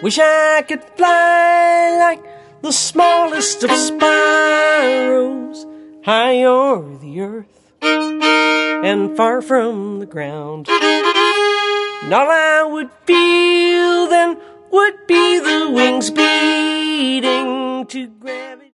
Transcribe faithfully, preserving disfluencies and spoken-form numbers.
Wish I could fly like the smallest of sparrows, high o'er the earth and far from the ground. And all I would feel then would be the wings beating to gravity.